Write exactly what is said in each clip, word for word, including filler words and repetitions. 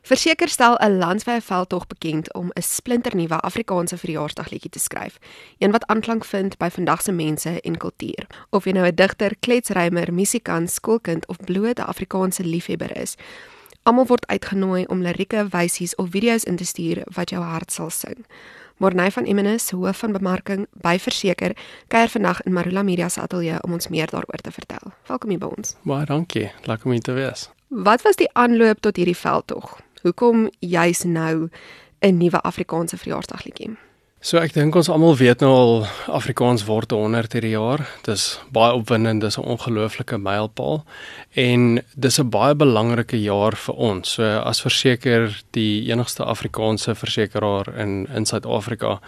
Verseker stel 'n landwyse veldtog bekend om 'n splinternuwe Afrikaanse verjaarsdagliedjie te skryf, een wat aanklank vind by vandag se mense en kultuur. Of jy nou 'n digter, kletsrymer, musikant, skoolkind of bloot 'n Afrikaanse liefhebber is, almal word uitgenooi om lirieke, wysies of video's in te stuur wat jou hart sal sing. Morney van Emmenis, hoof van bemarking by Verseker, kuier vandag in Marula Media se ateljee om ons meer daaroor te vertel. Welkom hier by ons. Baie dankie, lekker om hier te wees. Wat was die aanloop tot hierdie veldtog? Hoekom juis nou 'n nuwe Afrikaanse verjaarsdagliedjie? So ek dink ons almal weet nou al Afrikaans word honderd hierdie jaar. Dis baie opwindend, dis 'n ongelooflike mylpaal en dis 'n baie belangrike jaar vir ons. So as Verseker die enigste Afrikaanse versekeraar in in Suid-Afrika,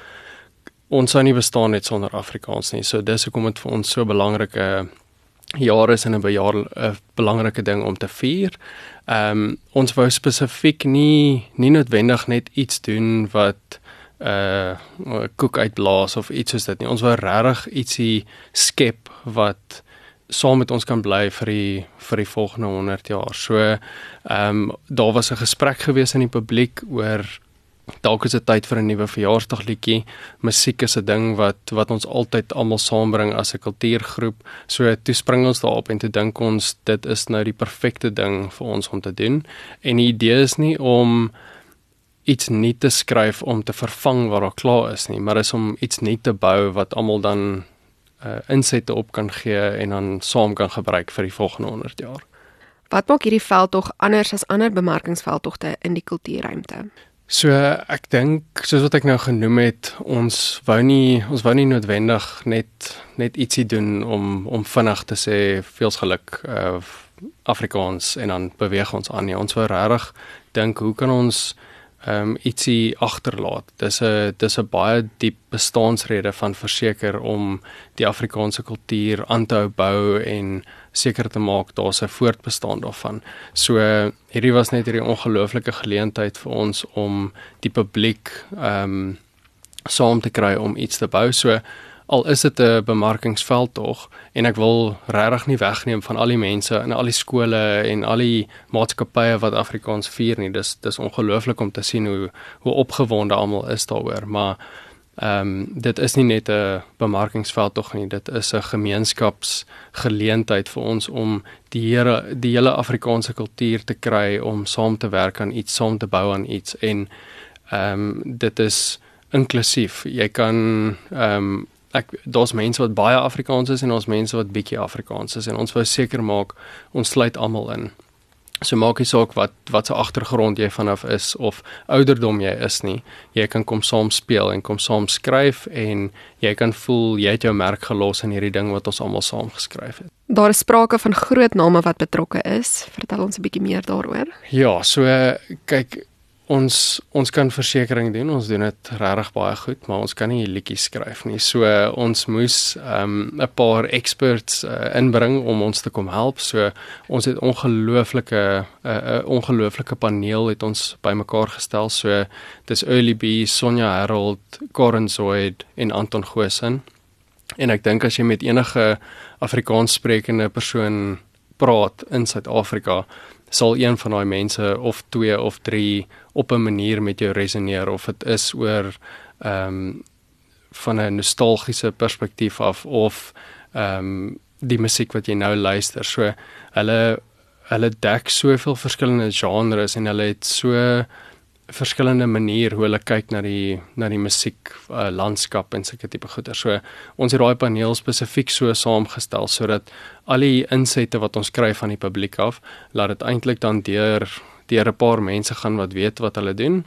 ons sou nie bestaan net sonder Afrikaans nie. So dis hoekom dit vir ons so 'n belangrike jaar is en 'n bejaar 'n belangrike ding om te vier. Ehm um, ons wou spesifiek nie nie noodwendig net iets doen wat 'n uh, koek uitblaas of iets soos dit nie. Ons wou regtig ietsie skep wat saam met ons kan bly vir die vir die volgende honderd jaar. So ehm um, daar was 'n gesprek gewees in die publiek oor dalk is dit tyd vir 'n nuwe verjaarsdagliedjie. Musiek is 'n ding wat wat ons altyd almal saambring as 'n kultuurgroep. So toe spring ons daarop en toe dink ons dit is nou die perfekte ding vir ons om te doen. En die idee is nie om iets nie te skryf om te vervang wat daar klaar is nie, maar is om iets nie te bou wat almal dan uh, insette op kan gee en dan saam kan gebruik vir die volgende honderd jaar. Wat maak hierdie veldtog anders as ander bemarkingsveldtogte in die kultuurruimte? So ek dink soos wat ek nou genoem het, ons wou nie ons wou nie noodwendig net net ietsie doen om om vinnig te sê veels geluk uh, Afrikaans en dan beweeg ons aan nie. Ons wou regtig dink hoe kan ons um, ietsie agterlaat. Dis 'n dis 'n baie diep bestaansrede van Verseker om die Afrikaanse kultuur aan te hou bou en seker te maak daar's 'n voortbestaan daarvan. So hierdie was net hierdie ongelooflike geleentheid vir ons om die publiek ehm um, saam te kry om iets te bou. So al is dit 'n bemarkingsveldtog en ek wil regtig nie wegneem van al die mense in al die skole en al die maatskappye wat Afrikaans vier nie. Dis dis ongelooflik om te sien hoe hoe opgewonde almal is daaroor, maar ehm um, dit is nie net 'n bemarkingsveldtog nie, dit is 'n gemeenskapsgeleentheid vir ons om die hele die hele Afrikaanse kultuur te kry om saam te werk aan iets, saam te bou aan iets en ehm um, dit is inklusief. Jy kan ehm um, ek daar's mense wat baie Afrikaans is en ons mense wat bietjie Afrikaans is en ons wou seker maak ons sluit almal in. So maak nie saak wat wat se agtergrond jy vanaf is of ouderdom jy is nie. Jy kan kom saam speel en kom saam skryf en jy kan voel jy het jou merk gelos in hierdie ding wat ons almal saam geskryf het. Daar is sprake van groot name wat betrokke is. Vertel ons 'n bietjie meer daaroor. Ja, so kyk Ons ons kan versekering doen, ons doen dit regtig baie goed, maar ons kan nie liedjies skryf nie. So uh, ons moes 'n um, paar experts uh, inbring om ons te kom help. So ons het ongelooflike 'n uh, ongelooflike paneel het ons bymekaar gestel. So dis Early B, Sonja Harold, Karen Zoid en Anton Goosen. En ek dink as jy met enige Afrikaans sprekende persoon praat in Suid-Afrika, sal een van daai mense of twee of drie op 'n manier met jou resoneer of dit is oor ehm um, van 'n nostalgiese perspektief af of ehm um, die musiek wat jy nou luister. So hulle hulle dek soveel verskillende genres en hulle het so verskillende maniere hoe hulle kyk na die na die musiek uh, landskap en sulke tipe goeder. So ons het daai paneel spesifiek so saamgestel sodat al die insette wat ons kry van die publiek af, laat dit eintlik dan deur deur 'n paar mense gaan wat weet wat hulle doen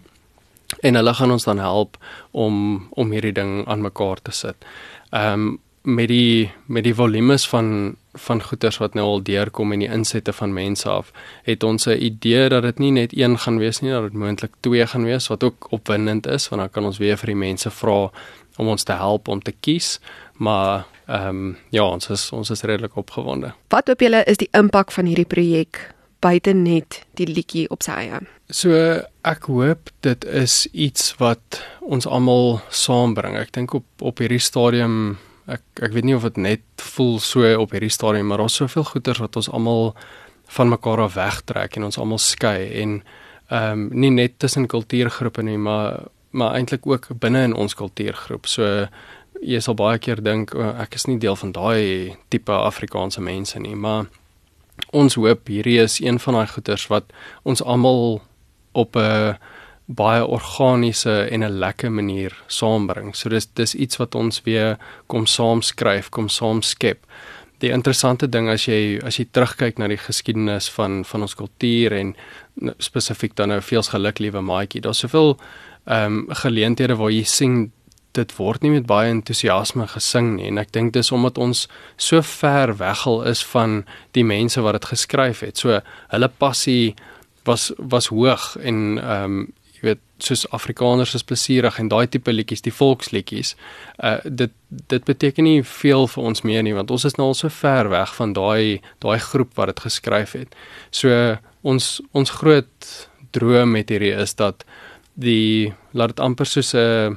en hulle gaan ons dan help om om hierdie ding aan mekaar te sit. Ehm um, met die met die volumes van van goeders wat nou al deurkom en die insette van mense af, het ons 'n idee dat dit nie net een gaan wees nie, dat dit moontlik twee gaan wees, wat ook opwindend is, want dan kan ons weer vir die mense vra om ons te help om te kies, maar ehm um, ja, ons is ons is redelik opgewonde. Wat hoop julle is die impak van hierdie projek buite net die liedjie op sy eie? So ek hoop dit is iets wat ons almal saambring. Ek dink op op hierdie stadium Ek ek weet nie of dit net voel so op hierdie stadium, maar daar's soveel goeters wat ons almal van mekaar af wegtrek en ons almal skei en ehm um, nie net tussen kultuurgroepe nie, maar maar eintlik ook binne in ons kultuurgroep. So jy sal baie keer dink oh, ek is nie deel van daai tipe Afrikaanse mense nie, maar ons hoop hierdie is een van daai goeters wat ons almal op 'n baie organiese en 'n lekker manier saambring. So dis dis iets wat ons weer kom saam skryf, kom saam skep. Die interessante ding as jy as jy terugkyk na die geskiedenis van van ons kultuur en spesifiek dan nou veels geluk liewe maatjie, daar's soveel ehm um, geleenthede waar jy sien dit word nie met baie entoesiasme gesing nie en ek dink dis omdat ons so ver weggel is van die mense wat dit geskryf het. So hulle passie was was hoog en ehm um, jy weet soos Afrikaners is plesierig en daai tipe liedjies, die volksliedjies. Uh dit dit beteken nie veel vir ons meer nie want ons is nou al so ver weg van daai daai groep wat dit geskryf het. So ons ons groot droom met hierdie is dat die laat dit amper soos 'n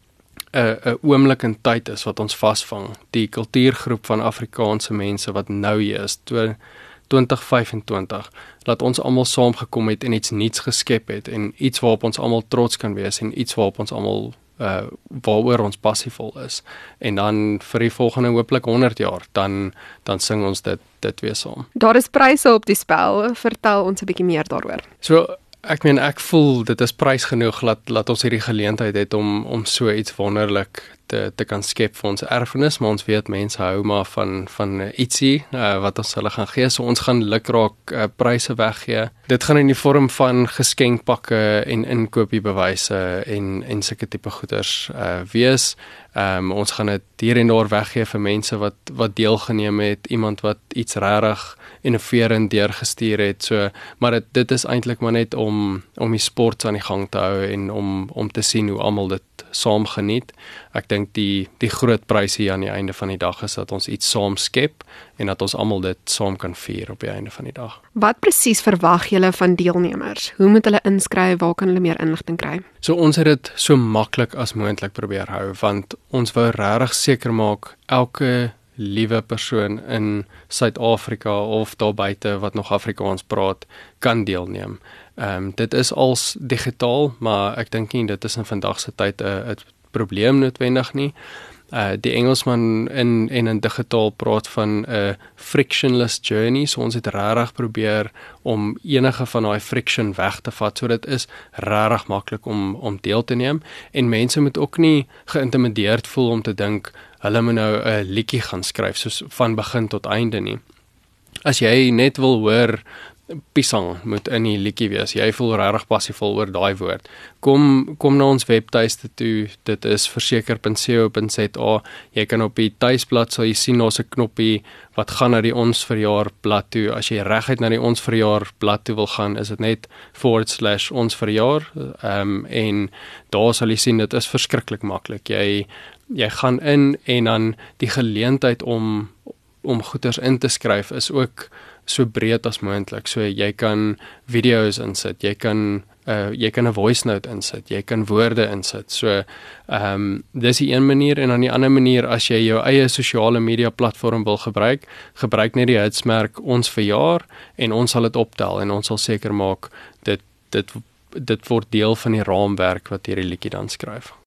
'n 'n oomblik in tyd is wat ons vasvang. Die kultuurgroep van Afrikaanse mense wat nou hier is, twintig vyf en twintig, laat ons almal saamgekom het en iets nuuts geskep het en iets waarop ons almal trots kan wees en iets waarop ons almal uh, waaroor ons passievol is. En dan vir die volgende hooplik honderd jaar, dan dan sing ons dit dit weer saam. Daar is pryse op die spel. Vertel ons 'n bietjie meer daaroor. So ek meen ek voel dit is prys genoeg dat laat ons hierdie geleentheid het om om so iets wonderlik te te kan skep vir ons erfenis, maar ons weet mense hou maar van van ietsie uh, wat ons hulle gaan gee. So ons gaan lukraak uh, pryse weggee. Dit gaan in die vorm van geskenkpakke en inkopiebewyse en en sulke tipe goeders uh, wees. Um, ons gaan dit hier en daar weggee vir mense wat wat deelgeneem het, iemand wat iets regtig innoverend deurgestuur het. So, maar dit dit is eintlik maar net om om die sport aan die gang te hou en om om te sien hoe almal dit saam geniet. Ek dink die die groot prys hier aan die einde van die dag is dat ons iets saam skep en dat ons almal dit saam kan vier op die einde van die dag. Wat presies verwag julle van deelnemers? Hoe moet hulle inskryf? Waar kan hulle meer inligting kry? So ons het dit so maklik as moontlik probeer hou want ons wou regtig seker maak elke liewe persoon in Suid-Afrika of daar buite wat nog Afrikaans praat, kan deelneem. Ehm um, dit is als digitaal, maar ek dink nie dit is in vandag se tyd 'n 'n probleem noodwendig nie. Uh die Engelsman in en in digitaal praat van 'n uh, frictionless journey, so ons het regtig probeer om enige van daai friction weg te vat, so dit is regtig maklik om om deel te neem en mense moet ook nie geïntimideerd voel om te dink hulle moet nou 'n liedjie gaan skryf soos van begin tot einde nie. As jy net wil hoor pisang moet in die liedjie wees. Jy voel regtig passievol oor daai woord. Kom kom na ons webtuiste toe. Dit is verseker punt co punt za. Jy kan op die tuisblad sal jy sien daar's 'n knoppie wat gaan na die ons verjaar blad toe. As jy reguit na die ons verjaar blad toe wil gaan, is dit net forward slash ons verjaar. Ehm um, en daar sal jy sien dit is verskriklik maklik. Jy jy gaan in en dan die geleentheid om om goeders in te skryf is ook so breed as moontlik. So jy kan video's insit, jy kan uh, jy kan 'n voice note insit, jy kan woorde insit. So ehm um, dis die een manier en dan die ander manier as jy jou eie sosiale media platform wil gebruik, gebruik net die hitsmerk ons verjaar en ons sal dit optel en ons sal seker maak dit dit dit word deel van die raamwerk wat hierdie liedjie dan skryf.